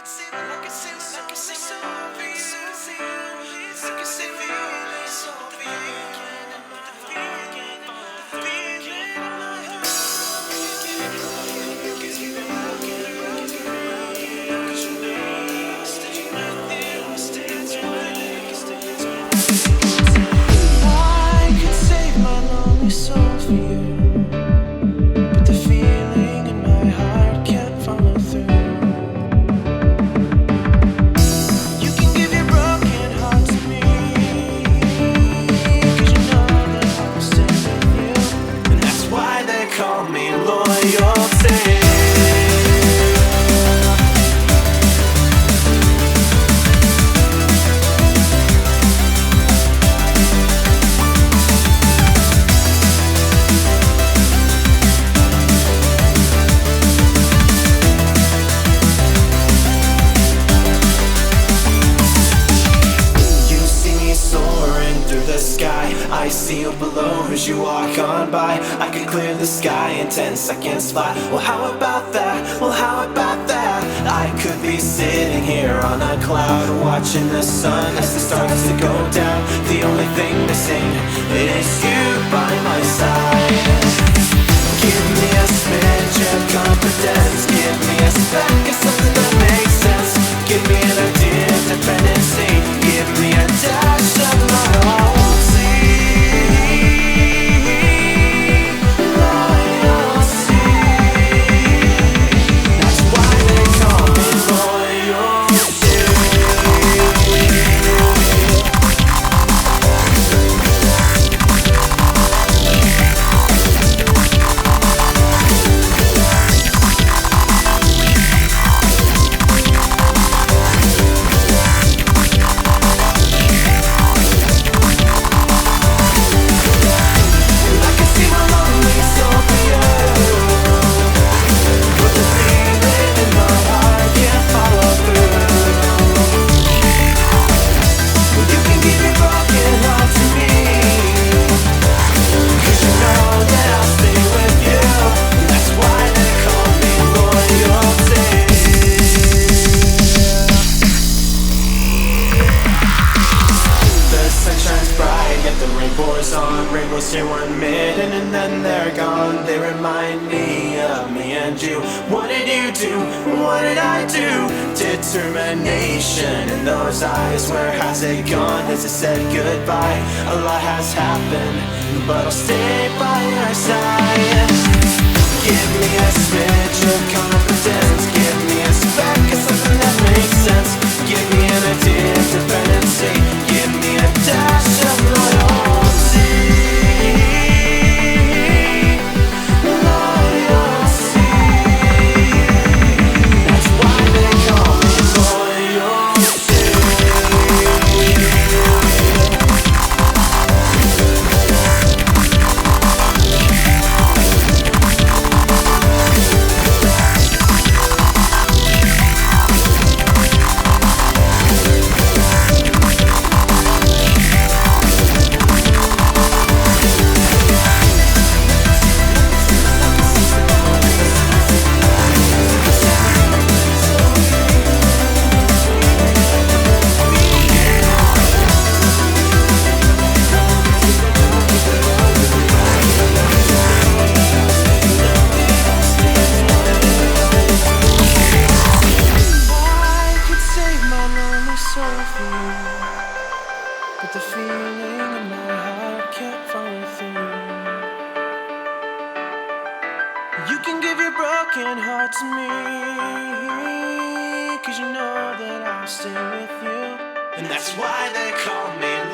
I see you below as you walk on by. I could clear the sky in 10 seconds flat. Well, how about that? Well, how about that? I could be sitting here on a cloud, watching the sun as it starts to go down. The only thing missing is you by my side. Give me a smidge of confidence. Give me a speck of something that makes sense. Give me an idea of dependency. Give me a dash of my own. Rainbows here 1 minute and then they're gone. They remind me of me and you. What did you do? What did I do? Determination in those eyes. Where has it gone? Has it said goodbye? A lot has happened, but I'll stay by your side. Give me a smidge of confidence. Give me a speck of something that makes sense. Give me an idea of dependency. Give me a dash of loyalty. But the feeling in my heart can't follow through. You can give your broken heart to me, 'cause you know that I'll stay with you. And that's why they call me